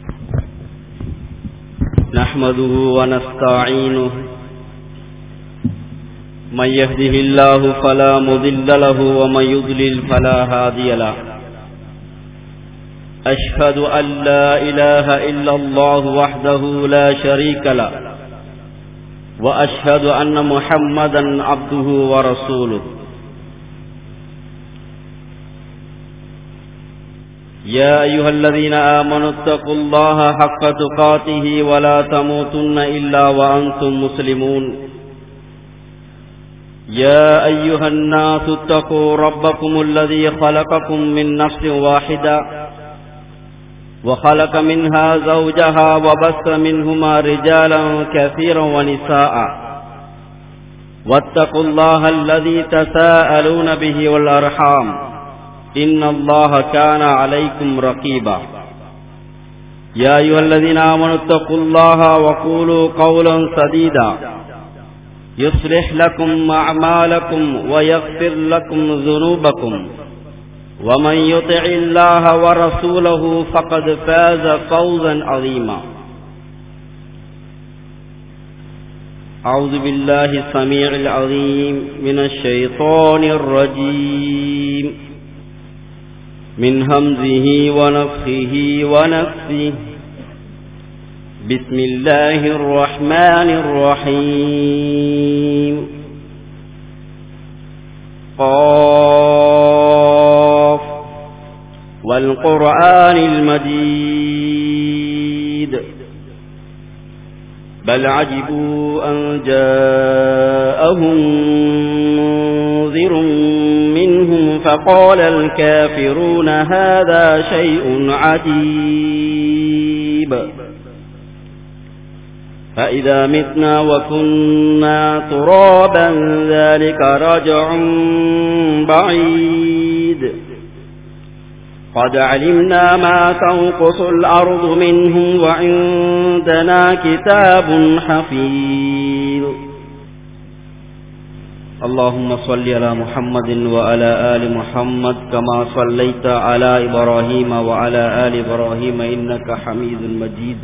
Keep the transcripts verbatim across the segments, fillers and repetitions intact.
نحمده ونستعينه من يهده الله فلا مضل له ومن يضلل فلا هادي له أشهد أن لا إله إلا الله وحده لا شريك له وأشهد أن محمدا عبده ورسوله يا أيها الذين آمنوا اتقوا الله حق تقاته ولا تموتن إلا وأنتم مسلمون يا أيها الناس اتقوا ربكم الذي خلقكم من نفس واحدة وخلق منها زوجها وبث منهما رجالا كثيرا ونساء واتقوا الله الذي تساءلون به والأرحام إن الله كان عليكم رقيبا يا أيها الذين آمنوا اتقوا الله وقولوا قولا سديدا يصلح لكم أعمالكم ويغفر لكم ذنوبكم ومن يطع الله ورسوله فقد فاز فوزا عظيما أعوذ بالله السميع العليم من الشيطان الرجيم من همزه ونفخه ونفثه بسم الله الرحمن الرحيم قاف والقرآن المجيد بل عجبوا أن جاءهم منذر منهم فقال الكافرون هذا شيء عجيب فإذا متنا وكنا ترابا ذلك رجع بعيد قد علمنا ما تنقص الأرض منهم وعندنا كتاب حفيظ اللهم صل على محمد وعلى آل محمد كما صليت على إبراهيم وعلى آل إبراهيم إنك حميد مجيد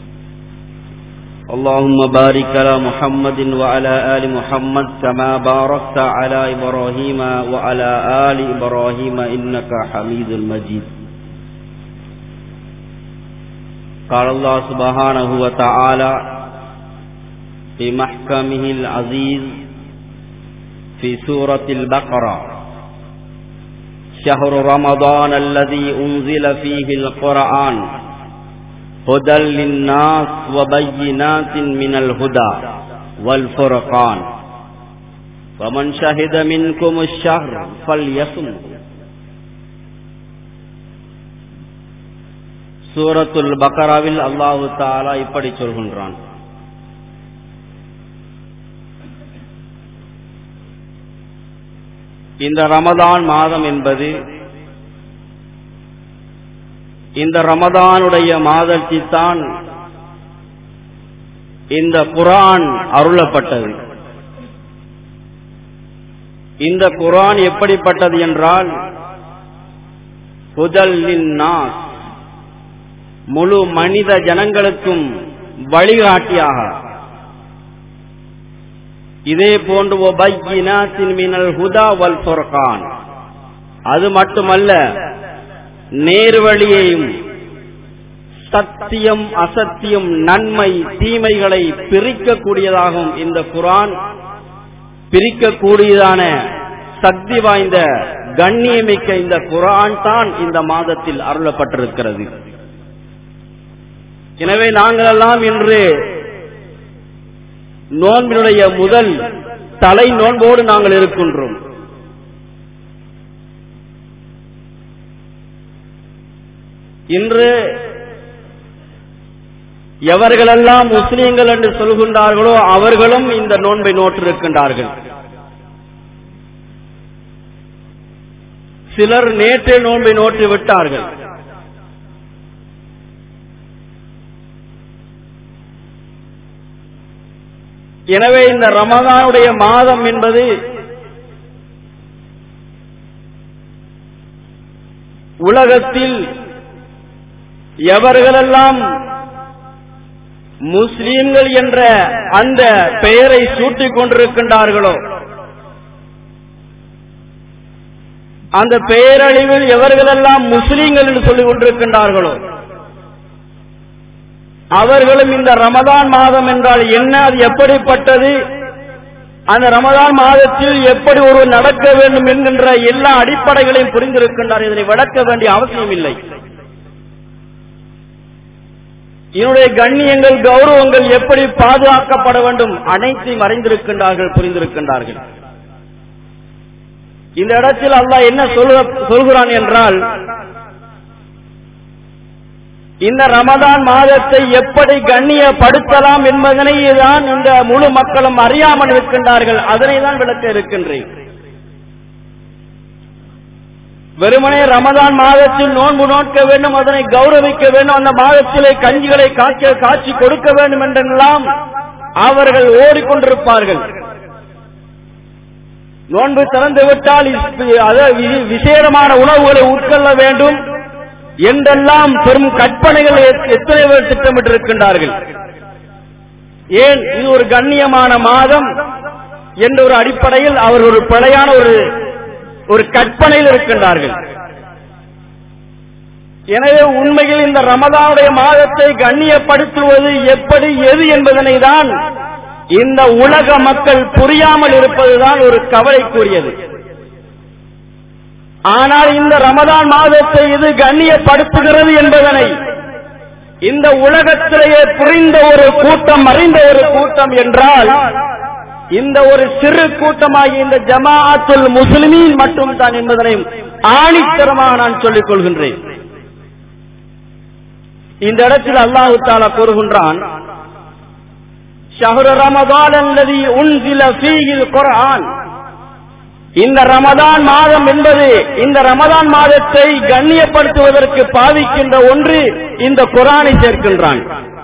اللهم بارك على محمد وعلى آل محمد كما باركت على إبراهيم وعلى آل إبراهيم إنك حميد مجيد قال الله سبحانه وتعالى في محكمه العزيز في سورة البقرة شهر رمضان الذي أنزل فيه القرآن هدى للناس وبينات من الهدى والفرقان فمن شهد منكم الشهر فليصم சூரத்துல் பக்ராவில் அல்லாஹ் தஆலா இப்படி சொல்கின்றான் இந்த ரமதான் மாதம் என்பது இந்த ரமதானுடைய மாதத்தில் தான் இந்த குர்ஆன் அருளப்பட்டது. இந்த குர்ஆன் எப்படிப்பட்டது என்றால் ஹுதல் லின்னாஸ், முழு மனித ஜனங்களுக்கும் வழிகாட்டியாக, இதே போன்று வபையினாத்தின் மினல் ஹுதா வல் ஃபுர்கான், அது மட்டுமல்ல நேர்வழியையும் சத்தியம் அசத்தியம் நன்மை தீமைகளை பிரிக்கக்கூடியதாகவும் இந்த குர்ஆன் பிரிக்கக்கூடியதான சக்தி வாய்ந்த கண்ணியமிக்க இந்த குர்ஆன் தான் இந்த மாதத்தில் அருளப்பட்டிருக்கிறது. எனவே நாங்கள் எல்லாம் இன்று நோன்பினுடைய முதல் தலை நோன்போடு நாங்கள் இருக்கின்றோம். இன்று எவர்களெல்லாம் முஸ்லிம்கள் என்று சொல்கின்றார்களோ அவர்களும் இந்த நோன்பை நோற்றிருக்கின்றார்கள். சிலர் நேற்றே நோன்பை நோற்றி விட்டார்கள். எனவே இந்த ரமதானுடைய மாதம் என்பது உலகத்தில் எவர்களெல்லாம் முஸ்லிம்கள் என்ற அந்த பெயரை சூட்டிக் கொண்டிருக்கின்றார்களோ, அந்த பெயரழிவில் எவர்களெல்லாம் முஸ்லிம்கள் என்று சொல்லிக் கொண்டிருக்கின்றார்களோ அவர்களும் இந்த ரமதான் மாதம் என்றால் என்ன, அது எப்படிப்பட்டது, அந்த ரமதான் மாதத்தில் எப்படி ஒரு நடக்க வேண்டும் என்கின்ற எல்லா அடிப்படைகளையும் புரிந்திருக்கின்றார். இதனை விளக்க வேண்டிய அவசியம் இல்லை. இதனுடைய கண்ணியங்கள், கௌரவங்கள் எப்படி பாதுகாக்கப்பட வேண்டும் அனைத்தையும் அறிந்திருக்கின்றார்கள், புரிந்திருக்கின்றார்கள். இந்த இடத்தில் அல்லாஹ் என்ன சொல்கிறான் என்றால், இந்த ரமதான் மாதத்தை எப்படி கண்ணியப்படுத்தலாம் என்பதனை தான் இந்த முழு மக்களும் அறியாமல் இருக்கின்றார்கள். அதனை தான் விளக்க இருக்கின்றேன். வெறுமனே ரமதான் மாதத்தில் நோன்பு நோக்க வேண்டும், அதனை கௌரவிக்க வேண்டும், அந்த மாதத்திலே கஞ்சிகளை காய்ச்ச காட்சி கொடுக்க வேண்டும் என்றெல்லாம் அவர்கள் ஓடிக்கொண்டிருப்பார்கள். நோன்பு திறந்து விட்டால் விசேடமான உணவுகளை உட்கொள்ள வேண்டும் என்றெல்லாம் பெரும் கற்பனைகள் எத்தனை பேர் திட்டமிட்டிருக்கின்றார்கள். ஏன், இது ஒரு கண்ணியமான மாதம் என்ற ஒரு அடிப்படையில் அவர் ஒரு பிழையான ஒரு ஒரு கற்பனையில் இருக்கின்றார்கள். எனவே உண்மையில் இந்த ரமதானுடைய மாதத்தை கண்ணியப்படுத்துவது எப்படி, எது என்பதனை தான் இந்த உலக மக்கள் புரியாமல் இருப்பதுதான் ஒரு கவலைக்குரியது. ஆனால் இந்த ரமதான் மாதத்தை இது கண்ணியப்படுத்துகிறது என்பதனை இந்த உலகத்திலேயே புரிந்த ஒரு கூட்டம், அறிந்த ஒரு கூட்டம் என்றால் இந்த ஒரு சிறு கூட்டமாகி இந்த ஜமாஅத்துல் முஸ்லிமீன் மட்டும் தான் என்பதனை ஆணித்தரமாக நான் சொல்லிக் கொள்கின்றேன். இந்த இடத்தில் அல்லாஹு தஆலா கூறுகின்றான், ஷஹ்ரு ரமதான் அல்லதி உன்ஸில ஃபீஹில் குர்ஆன். இந்த ரமதான் மாதம் என்பது, இந்த ரமதான் மாதத்தை கண்ணியப்படுத்துவதற்கு பாவிக்கின்ற ஒன்று இந்த குர்ஆனை சேர்க்கின்றான்.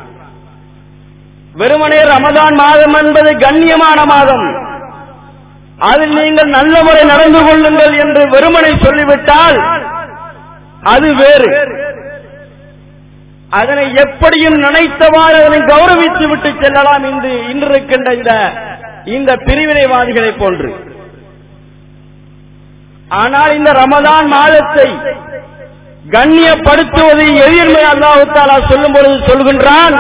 வெறுமனே ரமதான் மாதம் என்பது கண்ணியமான மாதம், அதில் நீங்கள் நல்ல முறை நடந்து கொள்ளுங்கள் என்று வெறுமனை சொல்லிவிட்டால் அது வேறு. அதனை எப்படியும் நினைத்தவாறு அதனை கௌரவித்து விட்டு செல்லலாம் என்று இன்றிருக்கின்ற இந்த பிரிவினைவாதிகளை போன்று. ஆனால் இந்த ரமதான் மாதத்தை கண்ணியப்படுத்துவது எதிர்மை அல்லாஹ் தஆலா சொல்லும் பொழுது சொல்கின்றான்,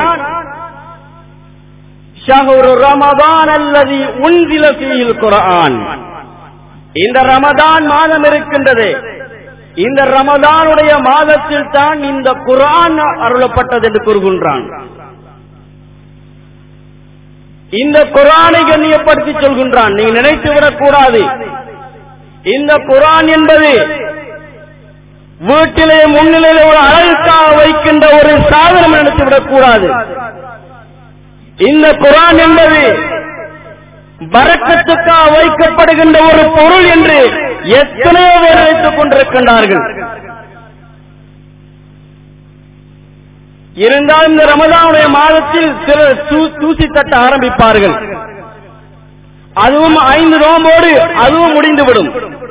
ஷஹ்ரு ரமதான் அல்லதி உன்ஸில ஃபீஹில் குர்ஆன். இந்த ரமதான் மாதம் இருக்கின்றது, இந்த ரமதானுடைய மாதத்தில் தான் இந்த குர்ஆன் அருளப்பட்டது என்று கூறுகின்றான். இந்த குர்ஆனை கண்ணியப்படுத்தி சொல்கின்றான். நீங்க நினைத்துவிடக் கூடாது, இந்த குர்ஆன் என்பது வீட்டிலே முன்னிலையில் ஒரு அழகுக்காக வைக்கின்ற ஒரு சாதனம் நினைத்துவிடக் கூடாது. இந்த குர்ஆன் என்பது பரக்கத்துக்காக வைக்கப்படுகின்ற ஒரு பொருள் என்று எத்தனையோ பேர் நினைத்துக் கொண்டிருக்கின்றார்கள். இருந்தாலும் இந்த ரமதானுடைய மாதத்தில் சிலர் தூசி தட்ட ஆரம்பிப்பார்கள். அதுவும் ஐந்து நோம்போடு அதுவும் முடிந்துவிடும்.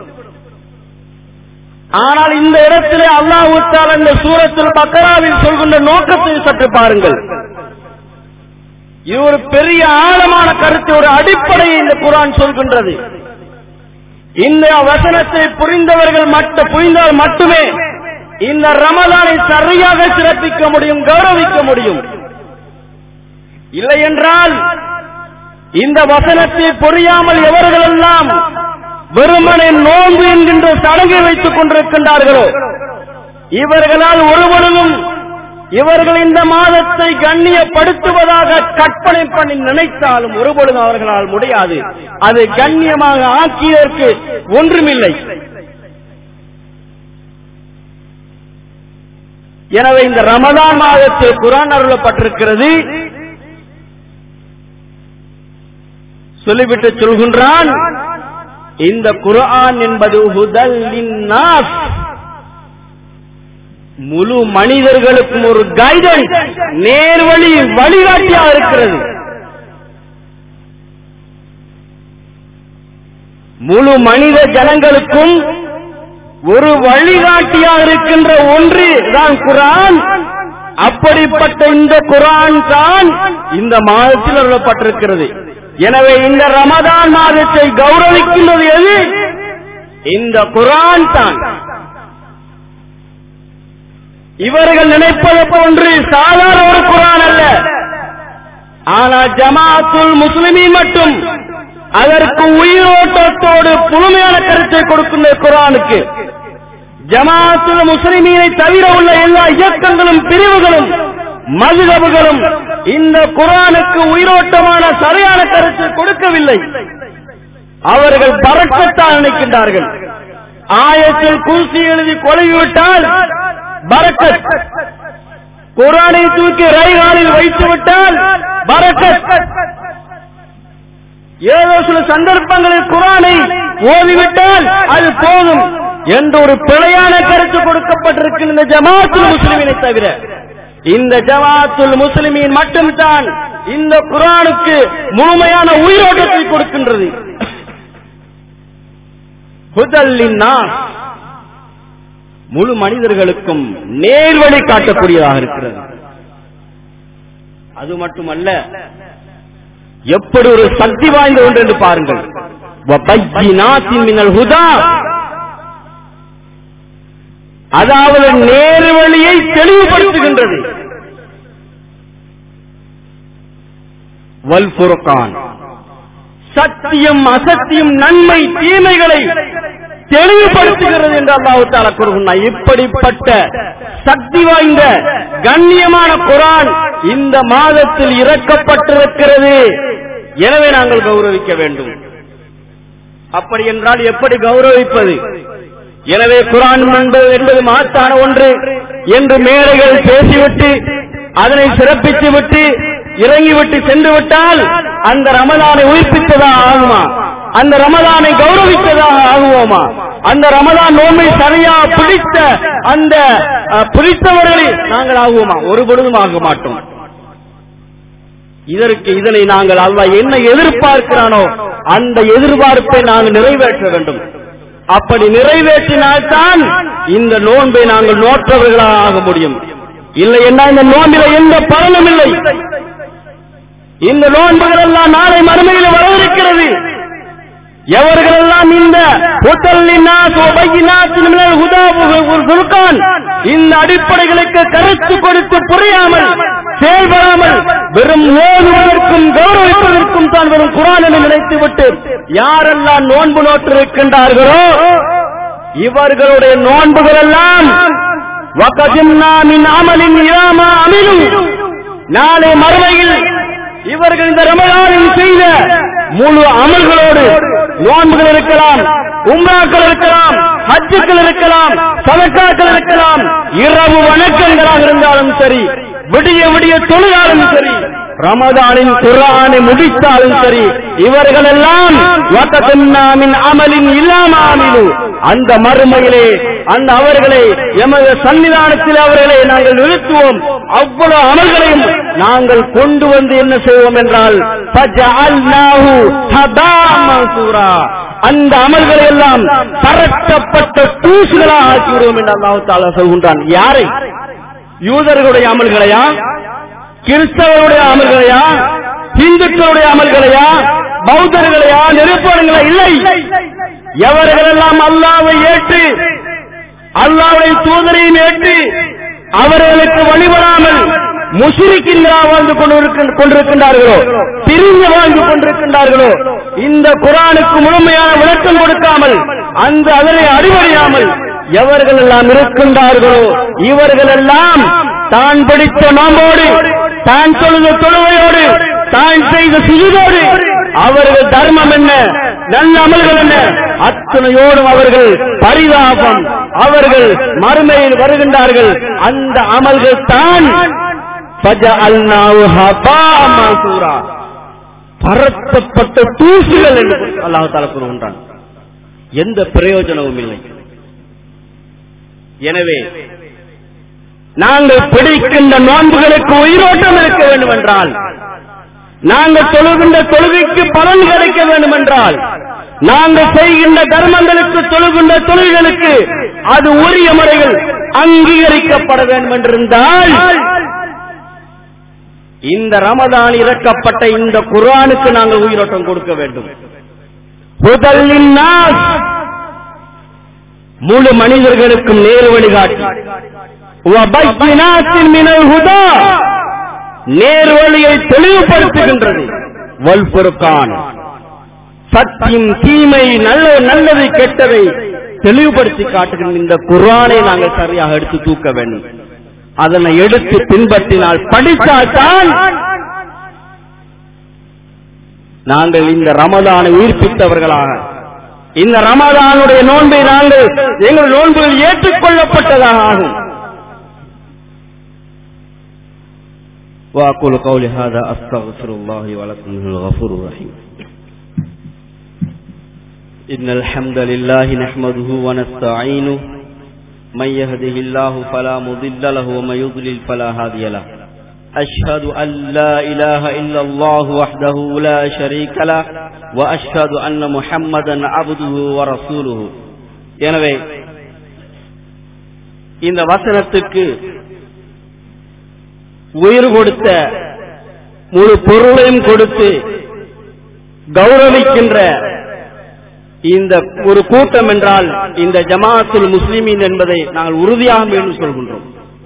ஆனால் இந்த இடத்திலே அல்லாஹ் தஆலா இந்த சூரத்துல் பக்ராவில் சொல்கின்ற நோக்கத்தை சற்று பாருங்கள். இது ஒரு பெரிய ஆழமான கருத்து, ஒரு அடிப்படையை இந்த குர்ஆன் சொல்கின்றது. இந்த வசனத்தை புரிந்தவர்கள் மட்டும் புரிந்தால் மட்டுமே இந்த ரமதானை சரியாக சிறப்பிக்க முடியும், கௌரவிக்க முடியும். இல்லை என்றால் இந்த வசனத்தை புரியாமல் எவர்களெல்லாம் வெறுமனை நோன்பு என்கின்ற சடங்கை வைத்துக் கொண்டிருக்கின்றார்களோ இவர்களால் ஒருவரும் இவர்கள் இந்த மாதத்தை கண்ணியப்படுத்துவதாக கற்பனை பண்ணி நினைத்தாலும் ஒருபொழுதும் அவர்களால் முடியாது. அது கண்ணியமாக ஆக்கியதற்கு ஒன்றுமில்லை. எனவே இந்த ரமதான் மாதத்தில் குர்ஆன் அருளப்பட்டிருக்கிறது. சொல்லிவிட்டு சொல்கின்றான், இந்த குர்ஆன் என்பது ஹுதல் லின்னாஸ், முழு மனிதர்களுக்கும் ஒரு கைடன்ஸ், நேர்வழி வழிகாட்டியாக இருக்கிறது. முழு மனித ஜனங்களுக்கும் ஒரு வழிகாட்டியாக இருக்கின்ற ஒன்று தான் குர்ஆன். அப்படிப்பட்ட இந்த குர்ஆன் தான் இந்த மாதத்தில் அருளப்பட்டிருக்கிறது. எனவே இந்த ரமதான் மாதத்தை கௌரவிக்கின்றது எது? இந்த குர்ஆன் தான். இவர்கள் நினைப்பது போன்று சாதாரண ஒரு குர்ஆன் அல்ல. ஆனால் ஜமாஅத்துல் முஸ்லிமீன் மட்டும் அதற்கு உயிரோட்டத்தோடு முழுமையான கருத்தை கொடுக்கின்ற குர்ஆனுக்கு ஜமாஅத்துல் முஸ்லிமீனை தவிர உள்ள எல்லா இயக்கங்களும் பிரிவுகளும் மதுஹபுகளும் இந்த குர்ஆனுக்கு உயிரோட்டமான சரியான கருத்தை கொடுக்கவில்லை. அவர்கள் பரக்கத்தான் நினைக்கின்றார்கள். ஆயத்தில் குர்சி எழுதி கொலைவிட்டால் பரக்கத், குர்ஆனை தூக்கி ரைகாலில் வைத்து விட்டால் பரக்கத், ஏதோ சில சந்தர்ப்பங்களில் குர்ஆனை ஓதிவிட்டால் அது போதும் என்ற ஒரு பிழையான கருத்து கொடுக்கப்பட்டிருக்கின்ற ஜமாஅத்துல் முஸ்லிமீனை தவிர இந்த ஜமாஅத்துல் முஸ்லிமீன் மட்டும்தான் இந்த குர்ஆனுக்கு முழுமையான உயிரோட்டத்தை கொடுக்கின்றது. ஹுதல் லின்னாஸ், முழு மனிதர்களுக்கும் நேர்வழி காட்டக்கூடியதாக இருக்கிறது. அது மட்டுமல்ல, எப்படி ஒரு சக்தி வாய்ந்த ஒன்று என்று பாருங்கள். வபையினாத்தின் மினல் ஹுதா, அதாவது நேர்வழியை தெளிவுபடுத்துகின்றது. வல் ஃபுர்கான், சத்தியம் அசத்தியம் நன்மை தீமைகளை தெளிவுபடுத்துகிறது என்று அல்லாஹ் தஆலா கூறுகிறார். இப்படிப்பட்ட சக்தி வாய்ந்த கண்ணியமான குர்ஆன் இந்த மாதத்தில் இறக்கப்பட்டிருக்கிறது. எனவே நாங்கள் கௌரவிக்க வேண்டும். அப்படி என்றால் எப்படி கௌரவிப்பது? எனவே குர்ஆன் என்பது மாத்தான ஒன்று என்று மேடைகள் பேசிவிட்டு அதனை சிறப்பித்து விட்டு இறங்கிவிட்டு சென்று விட்டால் அந்த ரமலானை உயிர்ப்பித்ததாக ஆகுமா? அந்த ரமலானை கௌரவித்ததாக ஆகுவோமா? அந்த ரமலான் நோன்பை சரியா பிடித்த அந்த பிடித்தவர்களை நாங்கள் ஆகுவோமா? ஒரு பொழுதும் ஆக மாட்டோம். இதற்கு இதனை நாங்கள் அல்லாஹ் என்ன எதிர்பார்க்கிறானோ அந்த எதிர்பார்ப்பை நாங்கள் நிறைவேற்ற வேண்டும். அப்படி நிறைவேற்றினால்தான் இந்த நோன்பை நாங்கள் நோற்றவர்களாக ஆக முடியும். இல்லை என்ன, இந்த நோன்பில எந்த பலனும் இல்லை. இந்த நோன்புகள் எல்லாம் நாளை மறுமையில் வரவிருக்கிறது. எவர்களெல்லாம் இந்த இந்த அடிப்படைகளுக்கு கருத்து கொடுத்து புரியாமல் செயல்படாமல் வெறும் ஓதுவதற்கும் கௌரவிப்பதற்கும் தான் வெறும் குர்ஆன் என நினைத்துவிட்டு யாரெல்லாம் நோன்பு நோற்றிருக்கின்றார்களோ இவர்களுடைய நோன்புகள் எல்லாம் வகஜம்னா மின் அமலின் இலாமா அமிலு, நாளை மறுமையில் இவர்கள் இந்த ரமலானில் செய்த முழு அமல்களோடு நோன்புகள் இருக்கலாம், உம்ராக்கள் இருக்கலாம், ஹஜ்ஜுக்கள் இருக்கலாம், சதக்காக்கள் இருக்கலாம், இரவு வணக்கங்களாக இருந்தாலும் சரி, விடிய விடிய தொழுதாலும் சரி, ரமதானின் குர்ஆனை முடித்தாலும் சரி, இவர்கள் எல்லாம் வகதன்னாமின் அமலின் இல்லாமாமிலு, அந்த மறுமையிலே அந்த அவர்களை எமது சன்னிதானத்தில் அவர்களை நாங்கள் நிறுத்துவோம். அவ்வளவு அமல்களையும் நாங்கள் கொண்டு வந்து என்ன செய்வோம் என்றால் ஃபஜஅல்நாஹு ஹபாஅன் மன்சூரா, அந்த அமல்களை எல்லாம் பரட்டப்பட்ட தூசுகளாக ஆக்கி விடுவோம் என்று அல்லாஹ் தஆலா சொல்கின்றான். யாரை? யூதர்களுடைய அமல்களையா, கிறிஸ்தவருடைய அமல்களையா, இந்துக்களுடைய அமல்களையா, பௌத்தர்களையா, நிரூபணங்களா? இல்லை. எவர்களெல்லாம் அல்லாஹ்வை ஏற்று அல்லாஹ்வுடைய தூதரையும் ஏற்று அவர்களுக்கு வழிபடாமல் முஷ்ரிக்கீன்களாக வாழ்ந்து கொண்டிருக்கின்றார்களோ, பிரிந்து வாழ்ந்து கொண்டிருக்கின்றார்களோ, இந்த குர்ஆனுக்கு முழுமையான விளக்கம் கொடுக்காமல் அந்த அதனை அடிபணியாமல் எவர்கள் எல்லாம் இருக்கின்றார்களோ இவர்கள் எல்லாம் தான் பிடித்த நோம்போடு, தான் தொழுத தொழுவையோடு, தான் செய்த சுஜூதோடு அவர்கள் தர்மம் என்ன, நல்ல அமல்கள் என்ன, அத்தனையோடும் அவர்கள் பரிதாபம், அவர்கள் மறுமையில் வருகின்றார்கள். அந்த அமல்கள் தான் ஃபஜஅல்நாஹு ஹபாஅன் மன்சூரா, பரத்தப்பட்ட தூசுகள் என்று அல்லாஹ் தஆலா கூறுகின்றான். எந்த பிரயோஜனமும் இல்லை. எனவே நாங்கள் பிடிக்கின்ற நோன்புகளுக்கு உயிரோட்டம் இருக்க வேண்டும் என்றால், நாங்கள் தொழுகின்ற தொழுகைக்கு பலன் கிடைக்க வேண்டும் என்றால், நாங்கள் செய்கின்ற தர்மங்களுக்கு தொழுகின்ற தொழுகைகளுக்கு அது உரிய முறைகள் அங்கீகரிக்கப்பட வேண்டும் என்றிருந்தால் இந்த ரமதான் இறக்கப்பட்ட இந்த குர்ஆனுக்கு நாங்கள் உயிரோட்டம் கொடுக்க வேண்டும். ஹுதல் லின்னாஸ், முழு மனிதர்களுக்கும் நேர் வழிகாட்டி, வபையினாத்தின் மினல் ஹுதா, நேர் வழியை தெளிவுபடுத்துகின்றது, வல் ஃபுர்கான், சத்தியம் தீமை நல்ல நல்லதை கெட்டதை தெளிவுபடுத்தி காட்டுகின்ற இந்த குர்ஆனை நாங்கள் சரியாக எடுத்து தூக்க வேண்டும். அதனை எடுத்து பின்பற்றினால், படித்தால்தான் நாங்கள் இந்த ரமதானை உயிர்ப்பித்தவர்களாக, இந்த ரமதானுடைய நோன்பை நாங்கள் எங்கள் நோன்புகள் ஏற்றுக்கொள்ளப்பட்டதாக ஆகும். وأقول قولي هذا أستغفر الله ولكم من الغفور الرحيم. إن الحمد لله نحمده ونستعينه من يهده الله فلا مضل له ومن يضلل فلا هادي له. أشهد أن لا إله إلا الله وحده لا شريك له وأشهد أن محمدا عبده ورسوله. எனவே இந்த வசனத்துக்கு உயிர் கொடுத்த, முழு பொருளையும் கொடுத்து கௌரவிக்கின்ற இந்த ஒரு கூட்டம் என்றால் இந்த ஜமாஅத்துல் முஸ்லிமீன் என்பதை நாங்கள் உறுதியாக மீண்டும் சொல்கின்றோம்.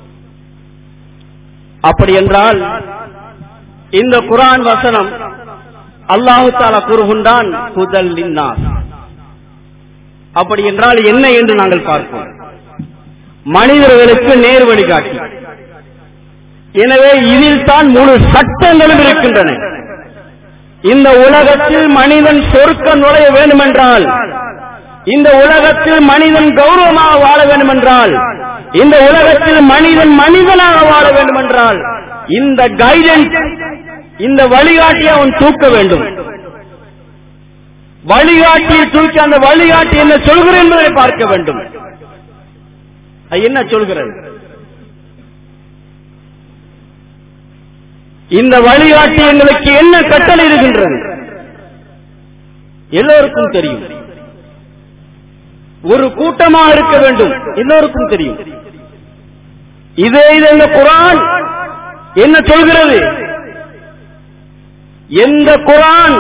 அப்படி என்றால் இந்த குர்ஆன் வசனம் அல்லாஹ் தஆலா கூறுகின்றான் ஹுதல் லின்னாஸ். அப்படி என்றால் என்ன என்று நாங்கள் பார்ப்போம். மனிதர்களுக்கு நேர் வழிகாட்டி. எனவே இதில் தான் முழு சட்டங்களும் இருக்கின்றன. இந்த உலகத்தில் மனிதன் சொர்க்கம் நுழைய வேண்டும் என்றால், இந்த உலகத்தில் மனிதன் கௌரவமாக வாழ வேண்டும் என்றால், இந்த உலகத்தில் மனிதன் மனிதனாக வாழ வேண்டும் என்றால், இந்த கைடன்ஸ், இந்த வழிகாட்டியை அவன் தூக்க வேண்டும். வழிகாட்டியை தூக்கி அந்த வழிகாட்டி என்ன சொல்கிறது என்பதை பார்க்க வேண்டும். என்ன சொல்கிறது? இந்த வழிகாட்டி எங்களுக்கு என்ன கட்டளை இருக்கின்றது? எல்லோருக்கும் தெரியும். ஒரு கூட்டமாக இருக்க வேண்டும், எல்லோருக்கும் தெரியும். இதே இது இந்த குர்ஆன் என்ன சொல்கிறது? எந்த குர்ஆன்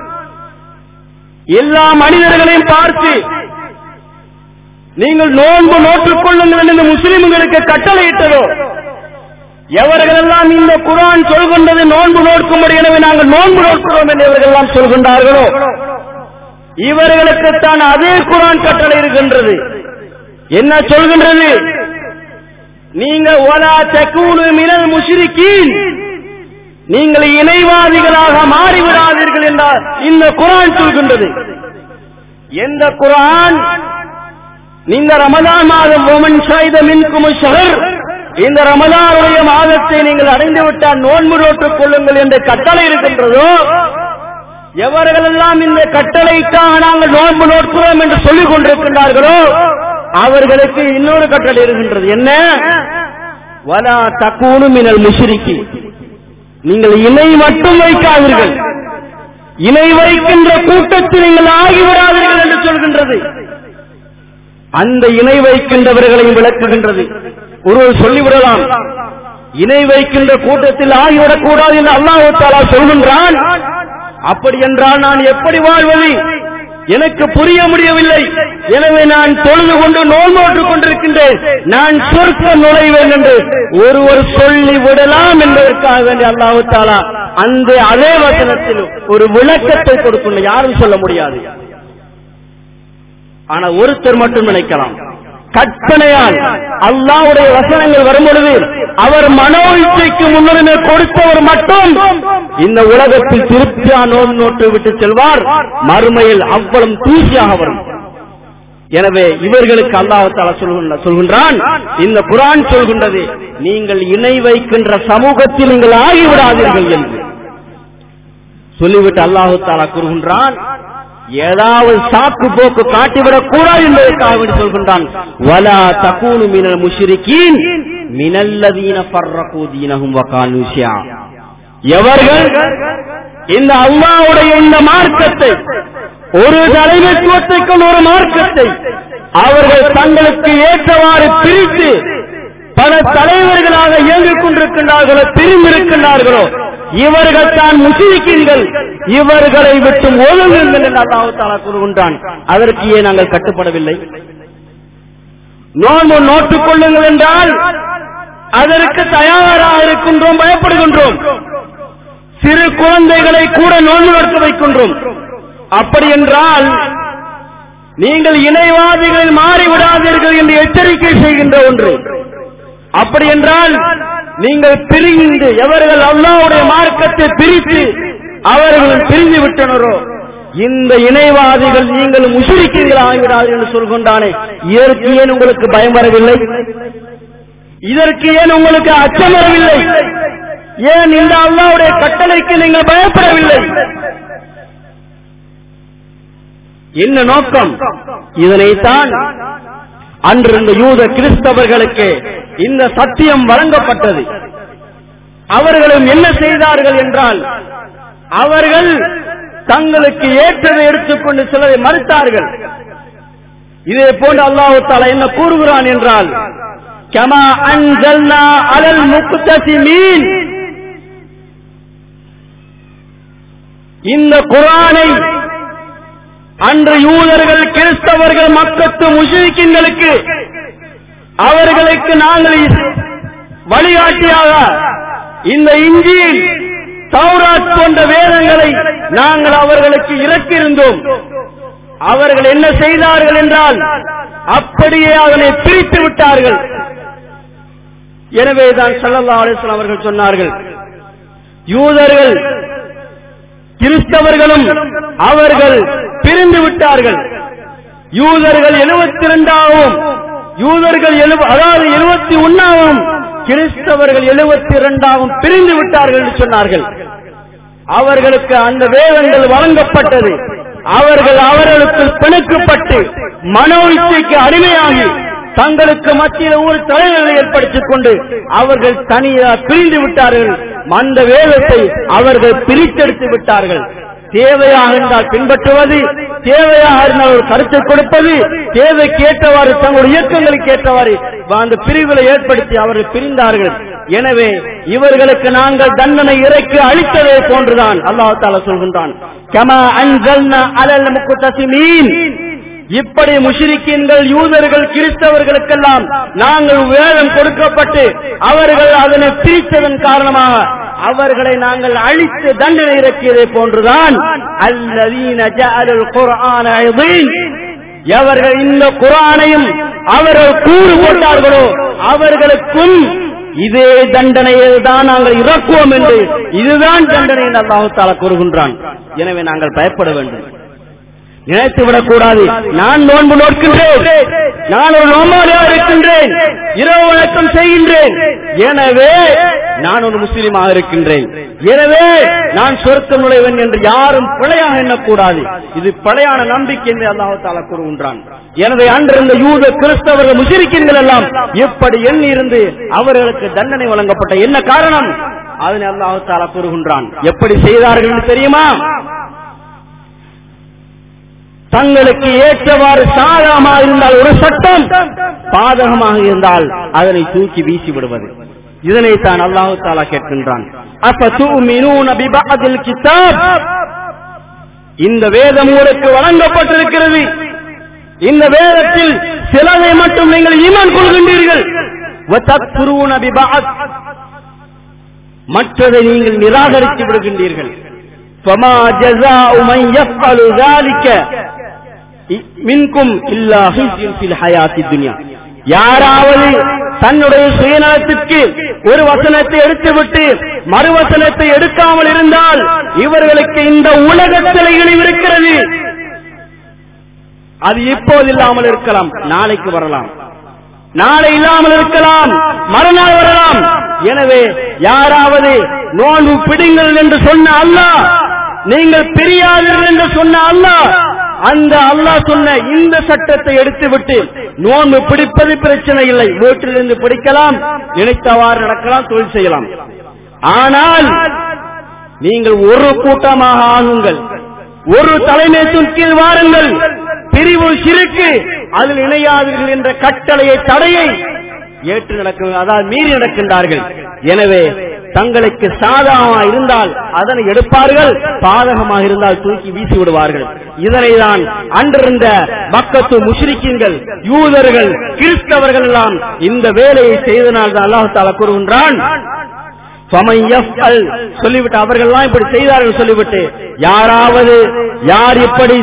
எல்லா மனிதர்களையும் பார்த்து நீங்கள் நோன்பு நோற்றுக் கொள்ளுங்கள் என்று முஸ்லிம்களுக்கு கட்டளையிட்டதோ, எவர்களெல்லாம் இந்த குர்ஆன் சொல்கின்றது நோன்பு நோக்கும்படி, எனவே நாங்கள் நோன்பு நோக்கிறோம் என்று எவர்களெல்லாம் சொல்கின்றார்களோ இவர்களுக்குத்தான் அதே குர்ஆன் கட்டளை இருக்கின்றது. என்ன சொல்கின்றது? நீங்கள் வலா தகூனு மினல் முஷ்ரிகீன், நீங்கள் இணைவாதிகளாக மாறிவிடாதீர்கள் என்றால் இந்த குர்ஆன் சொல்கின்றது. எந்த குர்ஆன்? இந்த ரமதான் மாதம் வமன் ஷஹித மின்கும் ஷஹர், இந்த ரமதானுடைய மாதத்தை நீங்கள் அடைந்து விட்டால் நோன்பு நோற்றுக் கொள்ளுங்கள் என்ற கட்டளை இருக்கின்றதோ, எவர்களெல்லாம் இந்த கட்டளைக்காக நாங்கள் நோன்பு நோக்கிறோம் என்று சொல்லிக் கொண்டிருக்கின்றார்களோ அவர்களுக்கு இன்னொரு கட்டளை இருக்கின்றது. என்ன? வலா தகூனு மினல் முஷ்ரிகீன், நீங்கள் இணை மட்டும் வைக்காதீர்கள், இணை வைக்கின்ற கூட்டத்தில் நீங்கள் ஆகிவிடாதீர்கள் என்று சொல்கின்றது. அந்த இணை வைக்கின்றவர்களையும் விளக்குகின்றது. ஒருவர் சொல்லிவிடலாம், இணை வைக்கின்ற கூட்டத்தில் ஆகிவிடக் கூடாது என்று அல்லாஹ் தஆலா சொல்கின்றான். அப்படி என்றால் நான் எப்படி வாழ்வது? எனக்கு புரிய முடியவில்லை. எனவே நான் தொழுது கொண்டு நோன்பு நோற்றுக் கொண்டிருக்கின்றேன், நான் சொர்க்கம் நுழைவேன் என்று ஒருவர் சொல்லி விடலாம் என்பதற்காக வேண்டிய அல்லாஹ் தஆலா அந்த அதே வசனத்தில் ஒரு விளக்கத்தை கொடுக்கணும். யாரும் சொல்ல முடியாது. ஆனா ஒருத்தர் மட்டும் நினைக்கலாம், கற்பனையால் அல்லாஹ்வுடைய வசனங்கள் வரும்பொழுது அவர் மனோ இச்சைக்கு முன்னுரிமை கொடுத்தவர் மட்டும் இந்த உலகத்தில் திருப்தியா நோன்பு நோட்டு விட்டு செல்வார், மறுமையில் அவ்வளவு தூசியாக வரும். எனவே இவர்களுக்கு அல்லாஹ் தஆலா சொல்கின்றான், இந்த குர்ஆன் சொல்கின்றது நீங்கள் இணை வைக்கின்ற சமூகத்தில் நீங்கள் ஆகிவிடாதீர்கள் என்று சொல்லிவிட்டு அல்லாஹ் தஆலா கூறுகின்றான், ஏதாவது சாக்கு போக்கு காட்டிவிடக் கூடாது என்பதற்காக சொல்கின்றான், வலா தகூனு மினல் முஷ்ரிகீன் மினல்லதீன ஃபர்ரகூ தீனஹும் வகானூ ஷியா, எவர்கள் இந்த அல்லாஹ்வுடைய இந்த மார்க்கத்தை, ஒரு தலைமைத்துவத்தைக்கு ஒரு மார்க்கத்தை அவர்கள் தங்களுக்கு ஏற்றவாறு பிரித்து பல தலைவர்களாக இயங்குகின்ற ஏற்றுக்கொண்டிருக்கின்றார்களோ பிரிந்திருக்கின்றார்களோ இவர்கள் தான் முஸ்லிம்கள், இவர்களை விட்டு ஒழுங்குங்கள் என்று அல்லாஹ் தஆலா கூறுகின்றான். அதற்கு ஏன் நாங்கள் கட்டுப்படவில்லை? நோன்பு நோட்டுக் கொள்ளுங்கள் என்றால் அதற்கு தயாராக இருக்கின்றோம், பயப்படுகின்றோம். சிறு குழந்தைகளை கூட நோன்பு நோக்க வைக்கின்றோம். அப்படி என்றால் நீங்கள் இணைவாதிகளில் மாறிவிடாதீர்கள் என்று எச்சரிக்கை செய்கின்ற ஒன்று. அப்படி என்றால் நீங்கள் பிரிந்து எவர்கள் அல்லாஹ்வுடைய மார்க்கத்தை பிரித்து அவர்கள் பிரிந்து விட்டனரோ இந்த இணைவாதிகள் நீங்கள் முஷ்ரிக்கீன்கள் ஆகிவிடாதீர்கள் என்று சொல்கின்றானே, இதற்கு ஏன் உங்களுக்கு பயம் வரவில்லை? இதற்கு ஏன் உங்களுக்கு அச்சம் வரவில்லை? ஏன் இந்த அல்லாஹ்வுடைய கட்டளைக்கு நீங்கள் பயப்படவில்லை? என்ன நோக்கம்? இதனைத்தான் அன்று இந்த யூத கிறிஸ்தவர்களுக்கு இந்த சத்தியம் வழங்கப்பட்டது. அவர்களும் என்ன செய்தார்கள் என்றால் அவர்கள் தங்களுக்கு ஏற்றதை எடுத்துக்கொண்டு சிலரை மறுத்தார்கள். இதே போன்று அல்லாஹ் தஆலா என்ன கூறுகிறான் என்றால், கமா அன்ஸல்னா அலல் முக்தஸிமீன், இந்த குர்ஆனை அன்று யூதர்கள் கிறிஸ்தவர்கள் மக்கத்து முஷ்ரிக்கீன்களுக்கு அவர்களுக்கு நாங்கள் வழிகாட்டியாக இந்த இன்ஜீல் தௌராத் போன்ற வேதங்களை நாங்கள் அவர்களுக்கு இறக்கியிருந்தோம். அவர்கள் என்ன செய்தார்கள் என்றால் அப்படியே அதனை பிரித்து விட்டார்கள். எனவேதான் ஸல்லல்லாஹு அலைஹி வஸல்லம் அவர்கள் சொன்னார்கள், யூதர்கள் கிறிஸ்தவர்களும் அவர்கள் பிரிந்து விட்டார்கள். யூதர்கள் எழுபத்தி இரண்டாவும் யூதர்கள் அதாவது எழுபத்தி ஒன்னாவும் கிறிஸ்தவர்கள் எழுபத்தி இரண்டாவும் பிரிந்து விட்டார்கள் என்று சொன்னார்கள். அவர்களுக்கு அந்த வேதங்கள் வழங்கப்பட்டது. அவர்கள் அவர்களுக்கு பிணக்கப்பட்டு மனோ இச்சைக்கு அடிமையாகி தங்களுக்கு மத்தியில் ஒரு தலைவரை ஏற்படுத்திக் கொண்டு அவர்கள் தனியாக பிரிந்து விட்டார்கள். அந்த வேதத்தை அவர்கள் பிரித்தெடுத்து விட்டார்கள். தேவையாக இருந்தால் பின்பற்றுவது, தேவையாக இருந்தால் ஒரு கருத்தை கொடுப்பது, தேவைக்கு ஏற்றவாறு தங்களுடைய இயக்கங்களுக்கு ஏற்றவாறு அந்த பிரிவுகளை ஏற்படுத்தி அவர்கள் பிரிந்தார்கள். எனவே இவர்களுக்கு நாங்கள் தண்டனை இறக்கி அளித்ததை போன்றுதான் அல்லாஹ் தஆலா சொல்கின்றான், கமா அன்ஸல்னா அலல் முக்தஸிமீன். இப்படி முஷ்ரிக்கீன்கள் யூதர்கள் கிறிஸ்தவர்களுக்கெல்லாம் நாங்கள் வேதம் கொடுக்கப்பட்டு அவர்கள் அதனை பிரித்ததன் காரணமாக அவர்களை நாங்கள் அழித்து தண்டனை இறக்கியதை போன்றுதான் அல்லதீன ஜஅலுல் குர்ஆன ஐதீன், எவர்கள் இந்த குர்ஆனையும் அவர்கள் கூறு போட்டார்களோ அவர்களுக்கும் இதே தண்டனையை தான் நாங்கள் இறக்குவோம் என்று, இதுதான் தண்டனை என்று அல்லாஹ் தஆலா கூறுகின்றான். எனவே நாங்கள் பயப்பட வேண்டும், நினைத்து விடக்கூடாது. நான் நோன்பு நோக்கின்றேன், நான் ஒரு நோம்பாளியாக இருக்கின்றேன், இரவு வணக்கம் செய்கின்றேன், எனவே நான் ஒரு முஸ்லிமாக இருக்கின்றேன், எனவே நான் சொர்க்கம் நுழைவேன் என்று யாரும் பிழையாக எண்ணக்கூடாது. இது பிழையான நம்பிக்கை என்று அல்லாஹ் தஆலா கூறுகின்றான். எனவே அன்றிருந்த யூத கிறிஸ்தவர்கள் முஷ்ரிக்கீன்கள் எல்லாம் எப்படி எண்ணி இருந்து அவர்களுக்கு தண்டனை வழங்கப்பட்ட என்ன காரணம்? அதனை அல்லாஹ் தஆலா கூறுகின்றான். எப்படி செய்தார்கள் என்று தெரியுமா? தங்களுக்கு ஏற்றவாறு சாதகமாக இருந்தால் ஒரு சட்டம், பாதகமாக இருந்தால் அதனை தூக்கி வீசி விடுவது. இதனைத்தான் அல்லாஹ் தஆலா கேட்கின்றான். அஃபதுமினூன பிபஅதில் கிதாப், இந்த வேதம் உங்களுக்கு வழங்கப்பட்டிருக்கிறது, இந்த வேதத்தில் சிலதை மட்டும் நீங்கள் ஈமான் கொள்கின்றீர்கள், வதக்ஃபுரூன பிபஅத், மற்றதை நீங்கள் நிராகரித்து விடுகின்றீர்கள். ஃபமா ஜஸாஉ மன் யஃஅலு ذلك மின்கும் இல்லா ஹிஸ்யுன் ஃபில் ஹயாத்தி துன்யா, யாராவது தன்னுடைய சுயநலத்திற்கு ஒரு வசனத்தை எடுத்துவிட்டு மறுவசனத்தை எடுக்காமல் இருந்தால் இவர்களுக்கு இந்த உலகத்தில் இழிவு இருக்கிறது. அது இப்போது இல்லாமல் இருக்கலாம், நாளைக்கு வரலாம், நாளை இல்லாமல் இருக்கலாம், மறுநாள் வரலாம். எனவே யாராவது நோன்பு பிடிங்கள் என்று சொன்ன அல்லாஹ், நீங்கள் பிரியாதீர்கள் என்று சொன்ன அல்லாஹ், அந்த அல்லாஹ் சொன்ன இந்த சட்டத்தை எடுத்துவிட்டு நோன்பு பிடிப்பது பிரச்சனை இல்லை, வீட்டிலிருந்து பிடிக்கலாம், நினைத்தவாறு நடக்கலாம், தொழில் செய்யலாம். ஆனால் நீங்கள் ஒரு கூட்டமாக ஆகுங்கள், ஒரு தலைமைத்துவத்தின் கீழ் வாருங்கள், பிரிவு சிறுக்கு அதில் இணையாதீர்கள் என்ற கட்டளையை தடையை ஏற்று நடக்க, அதாவது மீறி நடக்கின்றார்கள். எனவே தங்களுக்கு சாதகமாக இருந்தால் அதனை எடுப்பார்கள், பாதகமாக இருந்தால் தூக்கி வீசி விடுவார்கள். இதனைதான் அன்றிருந்த மக்கத்து முஷ்ரிக்கீன்கள், யூதர்கள், கிறிஸ்தவர்கள் எல்லாம் இந்த வேலையை செய்தனால் தான் அல்லாஹ் தஆலா கூறுகின்றான், சொல்லிவிட்டு அவர்கள் எல்லாம் இப்படி செய்தார்கள் சொல்லிவிட்டு, யாராவது யார் இப்படி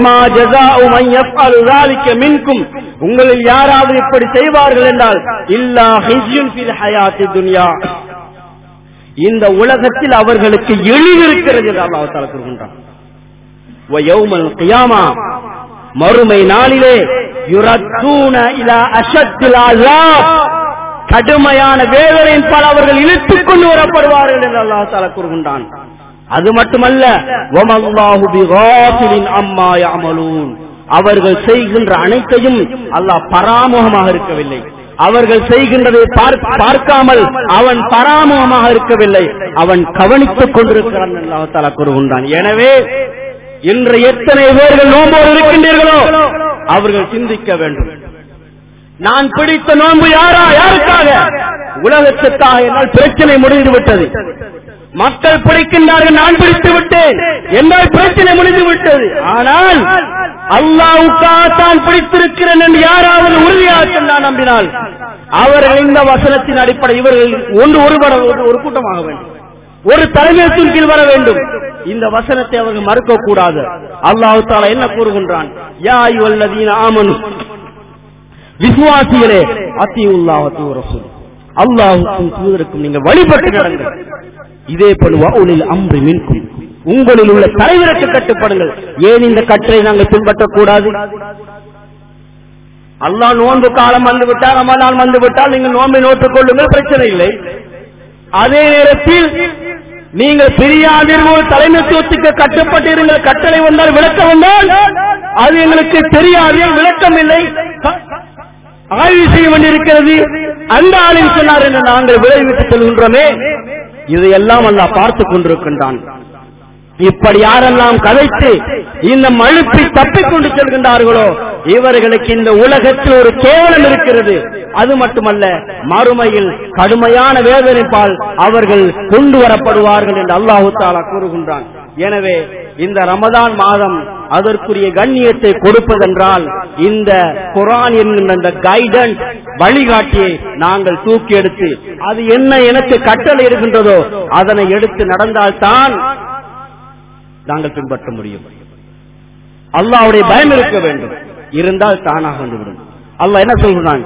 மின்கும் உங்களில் யாராவது இப்படி செய்வார்கள் என்றால் இல்லா ஹிஜ்யுன் ஃபில் ஹயாத்தி துன்யா, இந்த உலகத்தில் அவர்களுக்கு இழிவு இருக்கிறது என்று அல்லாஹ் தஆலா கூறுகின்றான். வ யௌமல் கியாமா, மறுமை நாளிலே யுரத்தூன இலா அஷத்தில் அஸாப், கடுமையான வேதனையின் பால் அவர்கள் இழுத்துக் கொண்டு வரப்படுவார்கள் என்று அல்லாஹ் தஆலா கூறுகின்றான். அது மட்டுமல்ல, வமல்லாஹு பிகாஃபிலின் அம்மா யஅமலூன், அவர்கள் செய்கின்ற அனைத்தையும் அல்லாஹ் பராமுகமாக இருக்கவில்லை. அவர்கள் செய்கின்றதை பார்க்காமல் அவன் பராமுகமாக இருக்கவில்லை, அவன் கவனித்துக் கொண்டிருக்கிறான் என்று அல்லாஹ் தஆலா கூறுகின்றான். எனவே இன்று எத்தனை பேர்கள் நோம்போடு இருக்கின்றீர்களோ அவர்கள் சிந்திக்க வேண்டும், நான் பிடித்த நோன்பு யாரா யாருக்காக? உலகத்துக்காக. என்னால் பிரச்சனை முடிந்து விட்டது. மக்கள் பிடிக்கின்றார்கள், நான் பிடித்து விட்டேன், என்னால் பிரச்சனை முடிந்து விட்டது. ஆனால் அல்லாஹ்வுக்காக தான் பிடித்திருக்கிறேன் என்று யாராவது உறுதியாக நான் நம்பினால் அவர்கள் இந்த வசனத்தின் அடிப்படை இவர்கள் ஒன்று ஒருவர ஒரு கூட்டமாக வேண்டும், ஒரு தலைமையத்தின் கீழ் வர வேண்டும். இந்த வசனத்தை அவர்கள் மறுக்க கூடாது. அல்லாஹ் தஆலா என்ன கூறுகின்றான்? யா அய்யுஹல்லதீன ஆமனு, விசுவாசிகளே, அத்தியுல்லாஹ் வ ரசூல், அல்லாஹ்வுக்கும் தூதருக்கும் நீங்கள் வழிபட்டு நடங்கள். இதே போல வஉலில் அம்ரி மின்கும், உங்களில் உள்ள தலைவருக்கு கட்டுப்படுங்கள். ஏன் இந்த கட்டளை நாங்கள் பின்பற்றக்கூடாது? அல்லாஹ் நோன்பு காலம் வந்துவிட்டால், ரமலான் வந்துவிட்டால் நீங்கள் நோன்பை நோட்டுக் கொள்ளுங்கள், பிரச்சனை இல்லை. அதே நேரத்தில் நீங்கள் பெரியாதீர்கள், தலைமைத்துவத்துக்கு கட்டுப்பட்டிருங்கள், கட்டளை வந்தால் விளக்கம் வந்தால் அது எங்களுக்கு தெரியாது, விளக்கம் இல்லை, ஆய்வு செய்ய வேண்டியிருக்கிறது. அந்த ஆளில் சொன்னார் என்று நாங்கள் விளைவிட்டு செல்கின்றோமே, இதையெல்லாம் அல்லாஹ் பார்த்துக் கொண்டிருக்கின்றான். இப்படி யாரெல்லாம் கதைத்து இந்த மழுப்பை தப்பிக் கொண்டு செல்கின்றார்களோ இவர்களுக்கு இந்த உலகத்தில் ஒரு கேவலம் இருக்கிறது. அது மட்டுமல்ல, மறுமையில் கடுமையான வேதனைப்பால் அவர்கள் கொண்டு வரப்படுவார்கள் என்று அல்லாஹ் தஆலா கூறுகின்றான். எனவே இந்த ரமதான் மாதம் அதற்குரிய கண்ணியத்தை கொடுப்பதென்றால் இந்த குர்ஆன் என்கின்ற அந்த கைடன்ஸ், வழிகாட்டியை நாங்கள் தூக்கி எடுத்து அது என்ன எனக்கு கட்டளை இருக்கின்றதோ அதனை எடுத்து நடந்தால்தான் நாங்கள் பின்பற்ற முடியும். அல்லாஹ்வுடைய பயம் இருக்க வேண்டும், இருந்தால் தானாக வந்துவிடும். அல்லாஹ் என்ன சொல்கிறான்?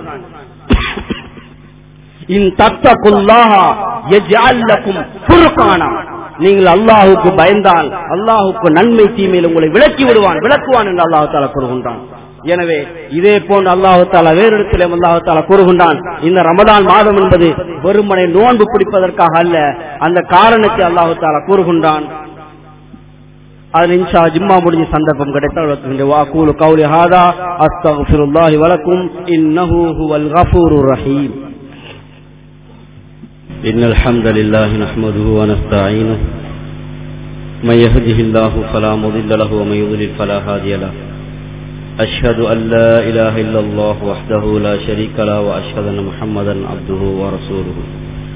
இன் தத்தகுல்லாஹ யஜ்அல் லகும் ஃபுர்கானா, நீங்கள் அல்லாஹ்வுக்கு பயந்தால் அல்லாஹ்வுக்கு நன்மை தீமையில் உங்களை விலக்கி விடுவான், விளக்குவான் என்று அல்லாஹ் தஆலா கூறுகின்றான். எனவே இதே போன்று அல்லாஹ் தஆலா வேறு இடத்திலே அல்லாஹ் தஆலா கூறுகின்றான், இந்த ரமதான் மாதம் என்பது வெறுமனே நோன்பு பிடிப்பதற்காக அல்ல, அந்த காரணத்தை அல்லாஹ் தஆலா கூறுகின்றான். அது இன்ஷா ஜும்மா முடிஞ்ச சந்தர்ப்பம் கிடைத்தால் வாகூலு கௌலி ஹாதா அஸ்தக்ஃபிருல்லாஹி வலக்கும் இன்னஹு ஹுவல் கஃபூருர் ரஹீம். இன்னல் ஹம்தலில்லாஹி நஹ்மதுஹு வ நஸ்தஈனுஹு மை யஹ்திஹில்லாஹு ஃபலா முضில்ல லஹு வ மை யுضلில் ஃபலா ஹாதிய லஹு. அஷ்ஹது அன் லா இலாஹா இல்லல்லாஹு வஹ்தஹு லா ஷரீக லஹு வ அஷ்ஹது அன்ன முஹம்மதன் அப்துஹு வ ரசூலுஹு.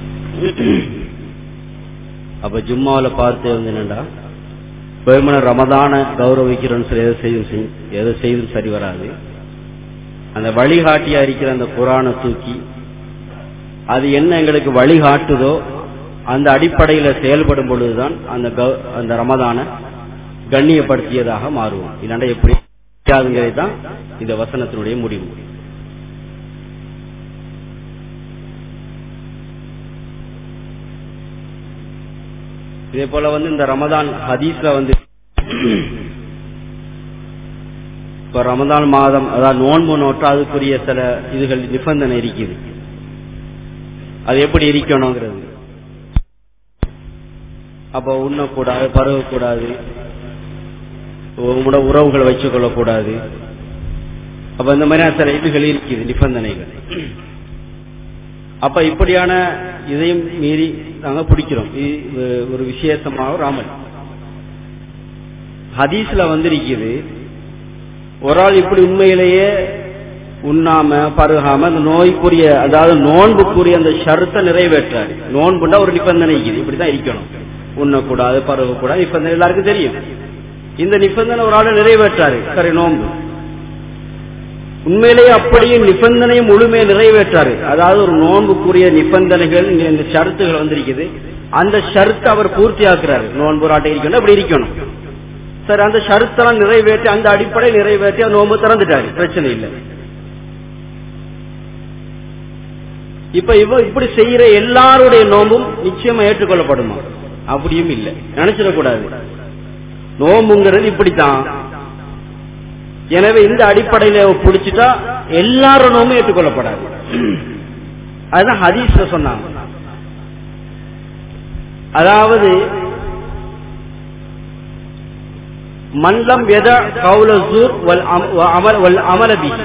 அப்ப ஜும்மாவுல பார்த்து வந்து என்னடா பெருமன ரமதான கௌரவிக்கிறோன்னு சொல்லி எதை செய்யும் எதை செய்தும் சரி வராது. அந்த வழிகாட்டியா இருக்கிற அந்த குர்ஆனை தூக்கி அது என்ன எங்களுக்கு வழிகாட்டுதோ அந்த அடிப்படையில செயல்படும் பொழுதுதான் அந்த அந்த ரமதான கண்ணியப்படுத்தியதாக மாறுவோம். இல்லாண்டா எப்படி தான் இந்த வசனத்தினுடைய முடிவு. இதே போல வந்து இந்த ரமதான் ஹதீஸ்ல வந்து இப்ப ரமதான் மாதம் அதாவது நோன்பு நோட்டா அதுக்குரிய சில இதுகள் நிபந்தனை இருக்குது. அது எப்படி இருக்கணுங்கிறது, அப்ப உண்ணக்கூடாது, பருகக்கூடாது, உங்களோட உறவுகளை வச்சுக் கொள்ளக்கூடாது. அப்ப இந்த மாதிரி சில இதுகள் இருக்குது நிபந்தனைகள். அப்ப இப்படியான இதையும் மீறி நாங்க பிடிக்கிறோம். ஒரு விசேஷமாக ராமல் ஹதீஸ்ல வந்திருக்குது, ஒரு ஆள் இப்படி உண்மையிலேயே உண்ணாம பருகாம அந்த நோய்க்குரிய அதாவது நோன்புக்குரிய அந்த ஷர்த்தை நிறைவேற்றாரு. நோன்புண்டா ஒரு நிபந்தனை இருக்குது, இப்படிதான் இருக்கணும், உண்ணக்கூடாது பருகக்கூடாது நிபந்தனை எல்லாருக்கும் தெரியும். இந்த நிபந்தனை ஒரு ஆளு நிறைவேற்றாரு, சரி நோன்பு. உண்மையிலேயே அப்படியே நிபந்தனையை முழுமையை நிறைவேற்றாரு. அதாவது ஒரு நோன்புக்குரிய நிபந்தனைகள் இந்த ஷர்த்துகள் வந்திருக்குது, அந்த ஷர்த்தை அவர் பூர்த்தி ஆக்குறாரு. நோன்பு ராட்டை இருக்கணும், அப்படி இருக்கணும். சரி, அந்த ஷர்த்தெல்லாம் நிறைவேற்றி அந்த அடிப்படை நிறைவேற்றி நோன்பு திறந்துட்டாரு, பிரச்சனை இல்லை. இப்ப இவ இப்படி செய்யற எல்லாருடைய நோம்பும் நிச்சயமா ஏற்றுக்கொள்ளப்படுமா? அப்படியும் இல்லை, நினைச்சிடக்கூடாது. நோம்புங்கிறது இப்படித்தான். எனவே இந்த அடிப்படையில பிடிச்சிட்டா எல்லாரும் நோம்பும் ஏற்றுக்கொள்ளப்படாது. அதுதான் ஹதீஸ்ல சொன்னாங்க. அதாவது மன்லம் யத கௌல ஸூர் வல் அமல் வல் அமல பிஹி,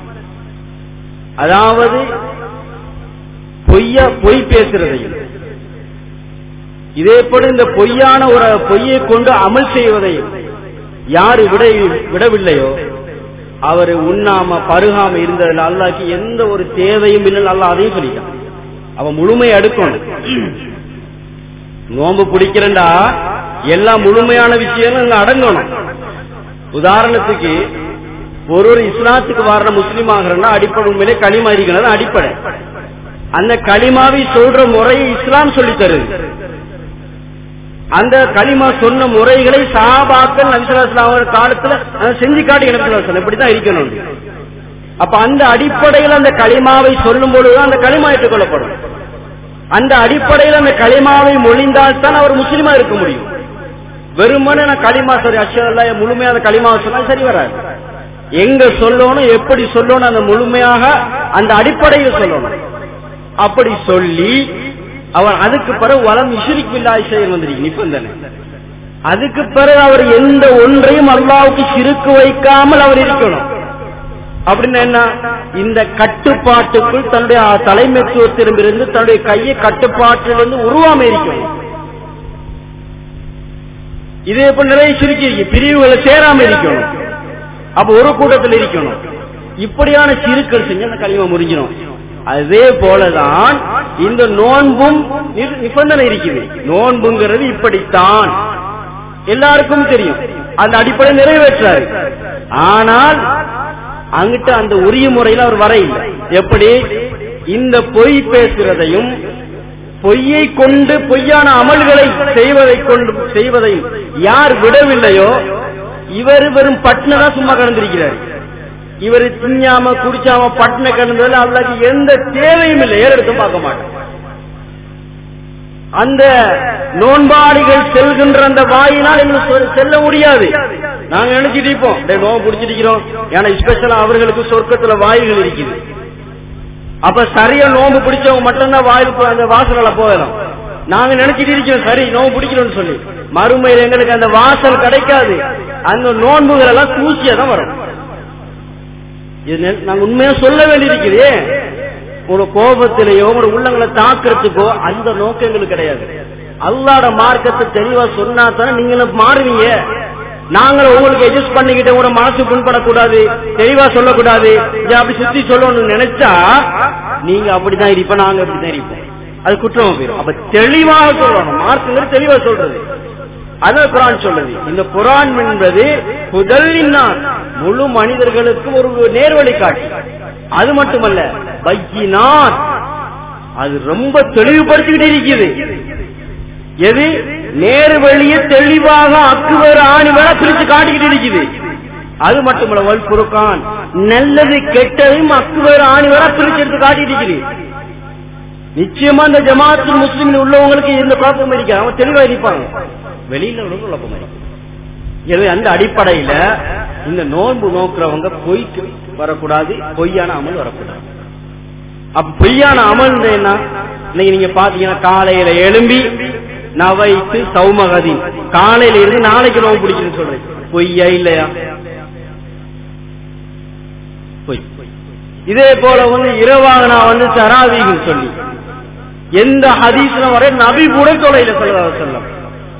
அதாவது பொய்ய பொய் பேசுறதையும் இதே போல இந்த பொய்யான ஒரு பொய்யை கொண்டு அமல் செய்வதையும் யாரு விட விடவில்லையோ அவர் உண்ணாம பருகாம இருந்ததில் அல்லாஹ்க்கு எந்த ஒரு தேவையும் இல்லை. அல்லாஹ் அதையும் சொல்லிட்டான். அவன் முழுமையை எடுக்கணும். நோன்பு பிடிக்கிறண்டா எல்லா முழுமையான விஷயங்களும் அடங்கணும். உதாரணத்துக்கு ஒரு ஒரு இஸ்லாத்துக்கு வர்ற முஸ்லீம் ஆகிறன்னா அடிப்படை உண்மையிலே களிமா இருக்கிறது அடிப்படை. அந்த களிமாவை சொல்ற முறையை இஸ்லாம் சொல்லி தருது. அந்த களிமா சொன்ன முறைகளை சஹாபாக்கள் நபி ஸல்லல்லாஹு அலைஹி வஸல்லம் காலத்துல செஞ்சு காட்டி நபி ஸல்லல்லாஹு அலைஹி வஸல்லம் இப்படித்தான் இருக்கணும். அப்ப அந்த அடிப்படையில் அந்த களிமாவை சொல்லும் பொழுதுதான் அந்த களிமா ஏற்றுக்கொள்ளப்படும். அந்த அடிப்படையில் அந்த களிமாவை மொழிந்தால் தான் அவர் முஸ்லிமா இருக்க முடியும். வெறுமனே நான் களிமா சரி அஷ்ஹது முழுமையான களிமாவை சொன்னா சரி வராது. எங்க சொல்லணும், எப்படி சொல்லணும், அந்த முழுமையாக அந்த அடிப்படையில் சொல்லணும். அப்படி சொல்லி அவர் அதுக்கு பிறகு வலம் இஷ்ரிக் பில்லாஹி ஷைஅன் வந்திருக்கு நிபந்தனை. அதுக்கு பிறகு அவர் எந்த ஒன்றையும் அல்லாஹ்வுக்கு ஷிர்க் வைக்காமல் அவர் இருக்கணும். அப்படின்னா என்ன, இந்த கட்டுப்பாட்டுக்குள் தன்னுடைய தலைமைத்துவத்திலிருந்து தன்னுடைய கையை கட்டுப்பாட்டிலிருந்து உருவாம இருக்கணும். இதே போல நிறைய ஷிர்க் இருக்கு, பிரிவுகளை சேராம இருக்கணும். அப்ப ஒரு கூட்டத்தில் இருக்கணும். இப்படியான ஷிர்க்கள் செஞ்சு அந்த கலிமா முறிஞ்சிடும். அதே போலதான் இந்த நோன்பும் நிபந்தனை இருக்குது. நோன்புங்கிறது இப்படித்தான் எல்லாருக்கும் தெரியும், அந்த அடிப்படை நிறைவேற்றாரு. ஆனால் அங்கிட்ட அந்த உரிய முறையில் அவர் வர இல்லை. எப்படி இந்த பொய் பேசுறதையும் பொய்யை கொண்டு பொய்யான அமல்களை செய்வதை கொண்டு செய்வதையும் யார் விடவில்லையோ இவர் வெறும் பட்னதான் சும்மா கடந்திருக்கிறார். இவர் தின்னாம குடிச்சாம பட்ன கடந்ததில் அல்லாஹ்க்கு எந்த தேவையும் இல்லை, ஏறெடுத்தும் பார்க்க மாட்டார். அந்த நோன்பாளிகள் செல்கின்ற அந்த வாயினால் எங்களுக்கு செல்ல முடியாது. நாங்க நினைச்சிட்டு இருப்போம் நோன்பு பிடிச்சிருக்கிறோம், ஏன்னா ஸ்பெஷலா அவர்களுக்கு சொர்க்கத்துல வாயில்கள் இருக்குது. அப்ப சரியா நோன்பு பிடிச்சவங்க மட்டும்தான் வாயிலுக்கு அந்த வாசல்ல போகலாம். நாங்க நினைச்சிட்டு இருக்கிறோம் சரி நோன்பு பிடிக்கிறோம்னு சொல்லி, மறுமையில் எங்களுக்கு அந்த வாசல் கிடைக்காது. அந்த நோன்புகள் எல்லாம் தூசியா தான் வரும். நாங்க உண்மையா சொல்ல வேண்டியிருக்கிறே, ஒரு கோபத்திலேயோ ஒரு உள்ளங்களை தாக்குறதுக்கோ அந்த நோக்கம் எங்களுக்கு கிடையாது. அல்லாஹ்வோட மார்க்கத்தை தெளிவா சொன்னா தானே நீங்களும் மாறுவீங்க. நாங்களும் உங்களுக்கு அட்ஜஸ்ட் பண்ணிக்கிட்ட ஒரு மனசு புண்படக்கூடாது, தெளிவா சொல்லக்கூடாது, அப்படி சுத்தி சொல்லணும்னு நினைச்சா நீங்க அப்படிதான் இருப்ப, நாங்க அப்படிதான் இருப்போம், அது குற்றமா போயிடும். அப்ப தெளிவாக சொல்லணும், மார்க்கங்கள் தெளிவா சொல்றது. அதான் குர்ஆன் சொல்லுது. இந்த குர்ஆன் என்பது ஹுதல்லின்னாஸ், முழு மனிதர்களுக்கு ஒரு நேர்வழி காட்டி. அது மட்டுமல்ல பையினாத், அது ரொம்ப தெளிவுபடுத்திக்கிட்டு இருக்குது. எது நேர்வழியை தெளிவாக அக்குவர் ஆணி வேற பிரிச்சு காட்டிக்கிட்டு இருக்குது. அது மட்டுமல்ல வல் ஃபுர்கான், நல்லது கெட்டதையும் அக்குவர் ஆணி வேற பிரிச்சு எடுத்து காட்டிட்டு இருக்குது. நிச்சயமா இந்த ஜமாஅத்துல் முஸ்லிமின் உள்ளவங்களுக்கு இந்த குழப்பம் இருக்காது, அவங்க தெளிவா இருப்பாங்க. வெளியில உள்ளவங்க குழப்பம் இருக்கு. எனவே அந்த அடிப்படையில இந்த நோன்பு நோக்கிறவங்க பொய்க்கு வரக்கூடாது, பொய்யான அமல் வரக்கூடாது. அப்ப பொய்யான அமல் என்ன, இன்னைக்கு நீங்க பாத்தீங்கன்னா காலையில எழும்பி நவைத்து சௌமகதி, காலையில இருந்து நாளைக்கு நோன்பு பிடிக்குன்னு சொல்றேன், பொய்யா இல்லையா? பொய். இதே போல வந்து இரவாக நான் வந்து தராவீன்னு சொல்லி எந்த ஹதீஸ்ல வர நபி கூட தொலைல ஸல்லல்லாஹு அலைஹி வஸல்லம்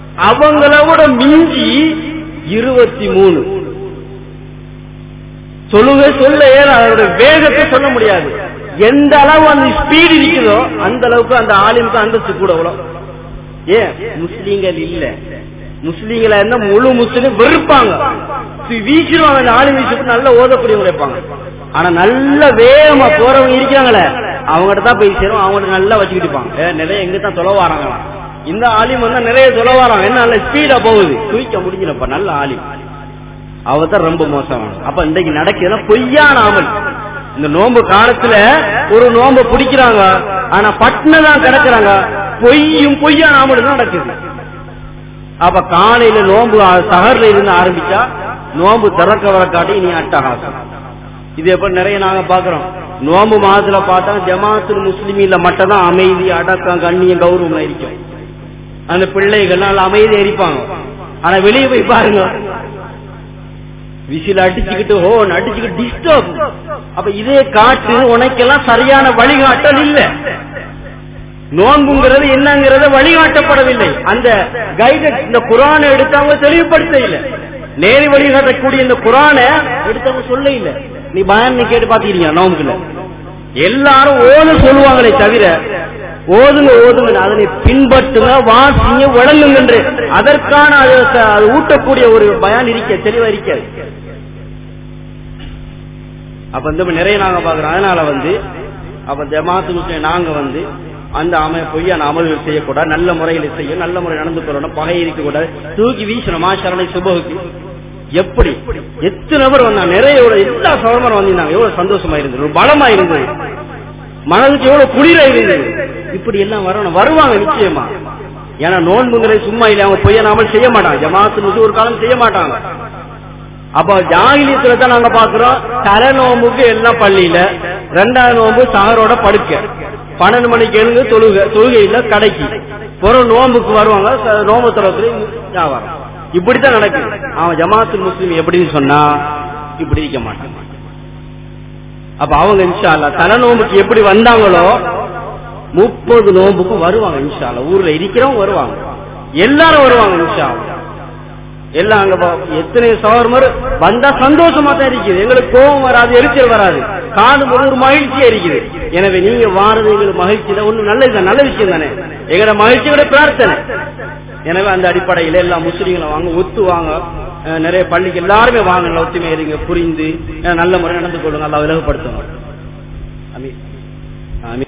அவங்கள விட மிஞ்சி இருபத்தி மூணு தொழுகை சொல்ல அதோட வேகத்தை சொல்ல முடியாது. எந்த அளவு அந்த ஸ்பீடு இருக்குதோ அந்த அளவுக்கு அந்த ஆலிமுக்கு அந்தஸ்து கூட. ஏன் முஸ்லீம்கள் இல்ல, முஸ்லீம்களா இருந்தா முழு முஸ்லீம் வெறுப்பாங்க, வீசிடுவாங்க. அந்த ஆலிம் வீசிட்டு நல்லா ஓதக்கூடியவங்க இருப்பாங்க. ஆனா நல்ல வேகமா போறவங்க இருக்கிறாங்களே அவங்ககிட்ட தான் போய் சேரும், அவங்கள்ட்ட நல்லா வச்சுக்கிட்டு இருப்பாங்க. நிறைய எங்கதான் தொலை வராங்களா, இந்த ஆலிம் வந்தா நிறைய தொலை வராங்க, என்ன நல்ல ஸ்பீடா போகுது, தூக்க முடியலப்பா நல்ல ஆலிம், அவதான் ரொம்ப மோசமான. அப்ப இன்றைக்கு நடக்கிற பொய்யான அமல். இந்த நோன்பு காலத்துல ஒரு நோன்பு பிடிக்கிறாங்க, ஆனா பட்னதான் கிடக்குறாங்க, பொய்யும் பொய்யான அமல் தான் நடக்குது. அப்ப காலையில நோன்பு சஹர்ல இருந்து ஆரம்பிச்சா நோன்பு திறக்க வர காட்டி நீ அட்டகாசம். இது எப்படி நிறைய நாங்க பாக்குறோம். நோன்பு மாதத்துல பார்த்தா ஜமாத்துல் முஸ்லிமீன்ல மட்டும் தான் அமைதி, அடக்கம், கண்ணியம், கௌரவம் இருக்கும். அந்த பிள்ளைகள் நல்ல அமைதியா இருப்பாங்க. ஆனா வெளியே போய் பாருங்க, விசில் அடிச்சுக்கிட்டு ஹோன் அடிச்சுக்கிட்டு டிஸ்டர்ப். அப்ப இதே காற்று உனக்கெல்லாம் சரியான வழிகாட்டல் இல்ல. நோன்புங்கிறது என்னங்கிறத வழிகாட்டப்படவில்லை. அந்த கைடன்ஸ் இந்த குரானை எடுத்தவங்க தெளிவுபடுத்த இல்ல. நேரி வழிகாட்டக்கூடிய இந்த குரானை எடுத்தவங்க சொல்ல இல்ல. நீ பயன் கேட்டு பாத்தீங்க நோம்புல எல்லாரும் ஓத சொல்லுவாங்களே தவிர ஓதுங்க ஓதுங்க அதனை பின்பற்றுங்க, வாசிங்க, வழங்குங்க என்று அதற்கான அது ஊட்டக்கூடிய ஒரு பயான் இருக்க தெளிவா இருக்காது. அப்ப இந்த நிறைய நாங்க பாக்குறோம். அதனால வந்து அப்ப ஜமாத்து முஸ்லிம் நாங்க வந்து அந்த அமை பொய்யான அமல்கள் செய்யக்கூடாது, நல்ல முறையில செய்ய, நல்ல முறை நடந்து கொள்ளணும், பகை இருக்க கூடாது, தூக்கி வீசணும். மாஷரணை சுபகுக்கு எப்படி எத்தனை பேர் வந்தாங்க, நிறைய எல்லா சகோதரரும் வந்திருந்தாங்க, எவ்வளவு சந்தோஷமா இருந்தது, பலமா இருந்தது, மனதுக்கு எவ்வளவு குளிரா இருந்தது. இப்படி எல்லாம் வரணும், வருவாங்க நிச்சயமா. ஏன்னா நோன்புங்கிறது சும்மா இல்லை, அவங்க பொய்யான அமல் செய்ய மாட்டாங்க, ஜமாத்து முஸ்லிம் ஒரு காலம் செய்ய மாட்டாங்க. அப்ப ஜாகிலியத்துல தான் நாங்க பாக்குறோம், தலை நோம்புக்கு எல்லாம் பள்ளியில, ரெண்டாவது நோம்பு சஹரோட படுக்க, பன்னெண்டு மணிக்கு எழுந்து தொழுகை, தொழுகையில கடைக்கு பிறகு நோம்புக்கு வருவாங்க, நோம்பு தரத்துல வியாபாரம். இப்படித்தான் நடக்குது. அவன் ஜமாத்துல் முஸ்லிம் எப்படின்னு சொன்னா இப்படி இருக்க மாட்டாங்க. அப்ப அவங்க இன்ஷா அல்லாஹ் தலை நோம்புக்கு எப்படி வந்தாங்களோ முப்பது நோம்புக்கும் வருவாங்க இன்ஷா அல்லாஹ். ஊர்ல இருக்கிறவங்க வருவாங்க, எல்லாரும் வருவாங்க இன்ஷா அல்லாஹ். எல்லாம் அங்க எத்தனை சவர்மர் வந்தா சந்தோஷமா தான் இருக்குது, எங்களுக்கு கோபம் வராது, எரிச்சல் வராது, காது ஒரு மகிழ்ச்சியா இருக்குது. எனவே நீங்க வாரது எங்களுக்கு மகிழ்ச்சி தான், ஒண்ணு நல்லது, நல்ல விஷயம் தானே, எங்களோட மகிழ்ச்சியோட பிரார்த்தனை. எனவே அந்த அடிப்படையில எல்லா முஸ்லீம்களை வாங்க, ஒத்து வாங்க, நிறைய பள்ளிக்கு எல்லாருமே வாங்க, ஒத்துமை இருங்க, புரிந்து நல்ல முறை நடந்து கொள்ளுங்க, அல்லாஹ் விலகப்படுத்துவாங்க.